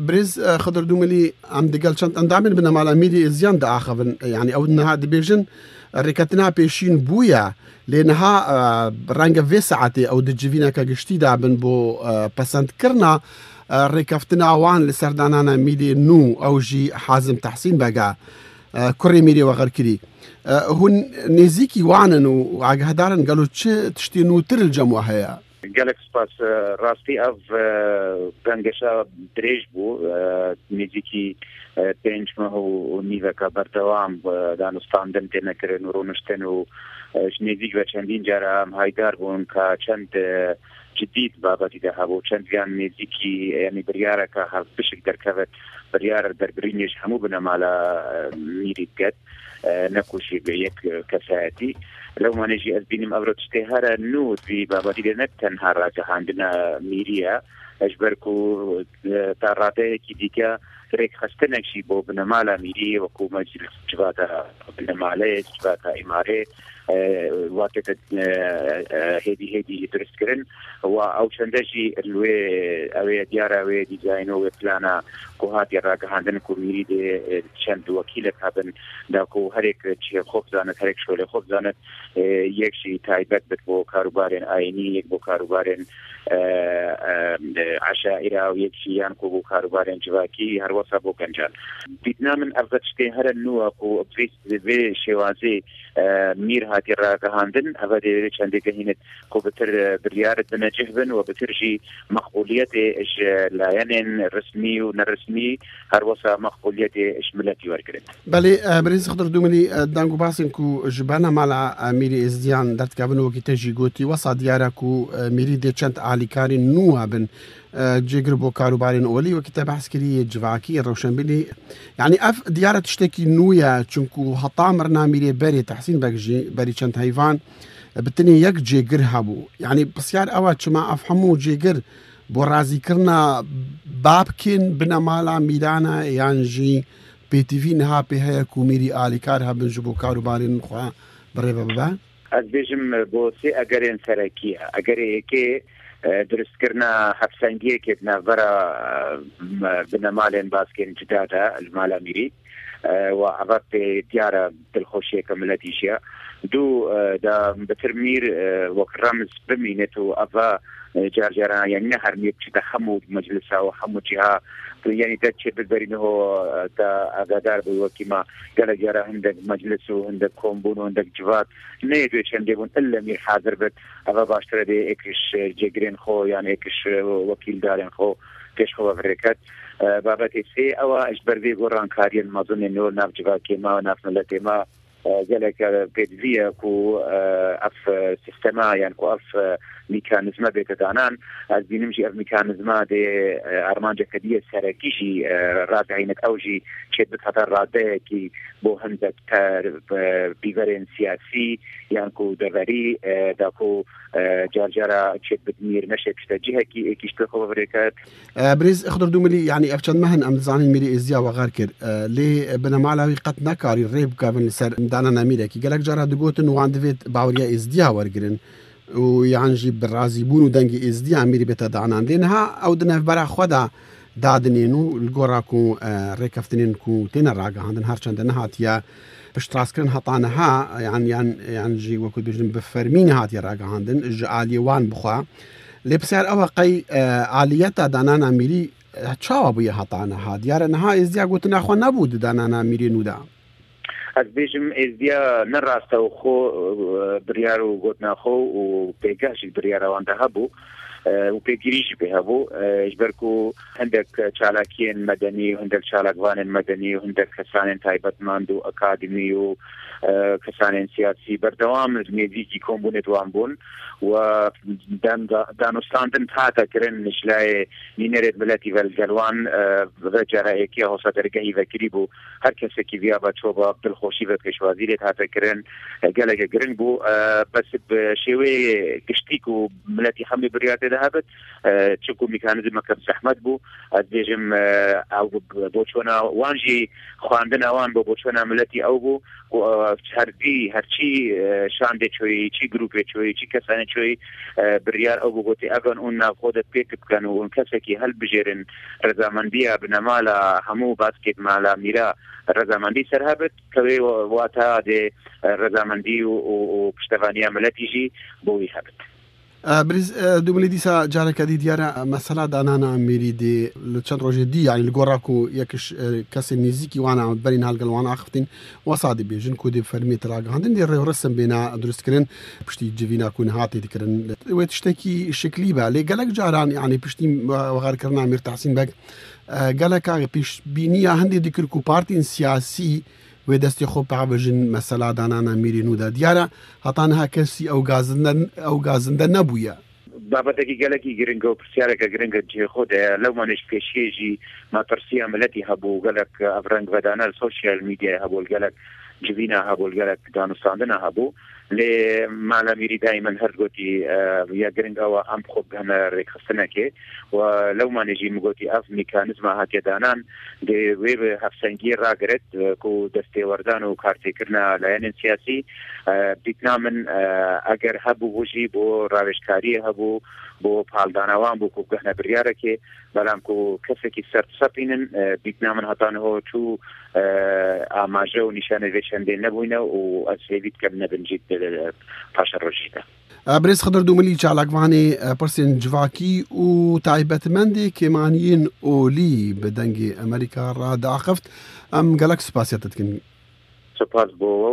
برز خضر دوملي عم دقل شنط اندامن بنا مال اميري ازيان دا اخفن يعني او انها دبيجن ركتنا بيشين بويا لانها رانجا في ساعتي او دجفينا كاجشتي دا بن بو بسنت كرنا ركفتنا وان لسردانانا ميدي نو او جي حازم تحسين بقى كوري ميري وغير كري هون نزيكي وعنن وعقهدارن قالوا تشتي نو تر الجموع هيا قالك سباس راستي اف بنگشا دريج بو نزيكي بينج ما هو نيفا كبردوام دانستاندن تنكرن ورونشتن و نزيك وچندين جارا هايدار بون كا چند جديد بابتي ده هبو چند جان نزيكي يعني بريارة كا بشك دركبت بريارة دربرينيش همو بنا مالا ميري قد نكوشي بيك كساتي لو ما نجي أزبينم أبرد اشتهارا نود في بابتي ده نتنها راجع عندنا ميريا أجبركو تاراتي كي ديكا ريك خستنك شي بو بنا مالا ميري وكو مجلس جواتا بنا مالا جواتا إماري وقت هدي درست كرن و او چندشي الوي اوي ديارا اوي ديزاينو و بلانا كوهات يراك هاندن كوميري دي چند وكيلك هابن داكو هريك چي خوب زانت هريك شغل خوب زانت يكشي تايبت بو كاروبارين ايني يك بو كاروبارين عشائرة و يكشي يانكو بو كاروبارين جواكي هر وصا بو كنجان بيتنا من افغتشتي هر النوع كو بفيس شوازي مير هاتي راك هاندن هذا چندی كهينت كو بتر بريارة بنجهبن وبترجي مقبوليته اش لاينن رسمي ونرسمي هر وصا مقبوليته اش ملتي وركرت بله بريز خضر دوملي دانگو باسن كو جبانا مالا ميري ازديان دات كابن وكي تجي قوتي وصا ديارا كو ميري دي چند عاليكاري نوها بن جيجر بو كاروبارين اولي وكتاب عسكري جواكي روشنبيلي يعني اف ديارة تشتكي نويا چونكو هطامرنا ميري بري تحسين باجي بري چند هيفان بتني يك جيجر هابو يعني بسيار اوات شما افهمو جيجر بو رازي كرنا بابكين بنا مالا ميدانا يانجي بي تي في نها بي هيا كوميري آلي كارها بنجبو كاروبارين خوا بريبا بابا از بيجم بو سي اگرين سركية اگر اكي درست كرنا حفسانجيه كتنا برا بنا مالين باسكين جدادا المالا ميري وعبط ديارة بالخوشية كملتيشيا دو دا بترمير وكرمز بمينتو أفا جارجارا يعني نهر ميبتش دا حمود مجلسة وحمود جها يعني دا تشي بالبرين هو دا أغادار بوكيما قال جارا هندك مجلس وهندك كومبون وهندك جوات نيدو يشندبون إلا مير حاضر بد أفا باشتر دي إكش جيجرين خو يعني إكش وكيل دارين خو كش خو أفريكات بابتي سي أو أجبر دي قران كاريان مظن إنه ناف جواكي ما وناف ملتي ما جالك بيدفيا كو اف سيستما يعني كو اف ميكانيزما بيتدانان از بينمجي اف ميكانيزما دي ارمانجا كديه سركيشي راجعينك اوجي كيد بتخطر راده كي بو هندك بيفرين سياسي يعني كو دغري داكو جارجارا كيد بدمير مشي تجيها كي كيشتخو بريكات بريز اخضر دوملي يعني افشن مهن ام زانين ميري ازيا وغاركر لي بنا معلاوي قد نكاري ريب كافن سر دانا ناميرا كي قالك جارا دغوتن وعند فيت باوريا ازديا ورغرن ويعنجي بالرازيبون ودنجي ازديا ميري بيتا دانان لانها او دنا برا خدا دادنينو الجوراكو ريكفتنين كو تينا راغا عندن هارشان دنا هاتيا بشتراسكرن هطانها يعني جي وكو بيجن بفرمين هاتيا راغا عندن جالي وان بخوا لي بسير او قي عاليتا دانانا ميري تشاوا بيا هطانها ديار انها ازديا قلتنا اخو نبود دانانا ميري نودا از بيجم ازديا نراستا وخو بريارو قلتنا خو وبيقاش بريارا وان دهبو وبيجريش بهابو اجبركو عندك شالاكين مدني وعندك شالاكوان مدني وعندك كسانين تايبت ماندو اكاديمي و كسانين سياسي بردوام الميزيكي كومبونيت وانبون و دانوستاندن تاتا كرن نشلاي نينيريت بلاتي والجلوان رجارة ايكي هو صدرقهي وكريبو هر كسي كي بيابا چوبا بالخوشي وكش وزيري تاتا كرن قلق كرن بو بس بشيوي كشتيكو ملاتي حمي برياتي ذهبت تشكو ميكانيزم مكتب زحمت بو ادبيجم او بوتشونا وانجي خواندنا وان بوتشونا ملتي او بو هرچی شانده چوی چی گروپ چوی چی کسانی چوی بریار او بگوتی اگن اون نافخودت پیک بکن و اون کسی که هل بجرن رضامندی بنمالا همو باسکت مالا میرا رضامندی سرهبت که واتا ده رضامندی و پشتوانی عملتی جی بوی هبت. برز دوملی دیسا جارك دي ديارة مسألة دانانا أميري دي لچند روجي دي يعني الجوراكو يكش كسر نيزيكي وانا برين هالقل وانا أخفتين وصادي بيجن كودي فرمي تراجع عندن دي رسم بينا درس كرن بشتي جيفينا كون هاتي تكرن وتشتكي شكلي بقى لي قالك جاران يعني بشتي وغير كرنا أمير تحسين بق قالك بيش بينيا هندي ديكركو بارتين سياسي و دستی خوب پاوجن مسئله دانانا میری نودا دیاره هاتانها کسی او گازنده نبویه بابتکی گلکی گرنگو پرسیارک گرنگ جی خود لو منش پیشیجی ما ترسی عملتی هبو گلک افرنگ ودانا السوشيال ميديا هبو گلک جبینا هبو گلک دانستاندنا هبو لی مالا میری دائما هر گوتی یا گرنگ او ام خوب هنا رکستنا که و لو ما نجی مگوتی اف میکانیزم هاتی دانان دی ویب هفسنگی را گرد کو دستی وردان و کارتی کرنا لایان سیاسی بیتنا من اگر هبو وجی بو راوشکاری هبو بو پالدانوان بو کو گهنا بریاره که بلام کو کسی که سرت سپینن بیتنا من هاتان هو تو آماجه و نشانه ویشنده نبوینه و از هیوید کم نبنجید پاشا روشیده. برز خضر دوملی چالاکوانی پرسین جواکی و تایبتمندی که معنیین اولی بدنگ امریکا را داخفت ام گلک سپاسیت تکن. سپاس بو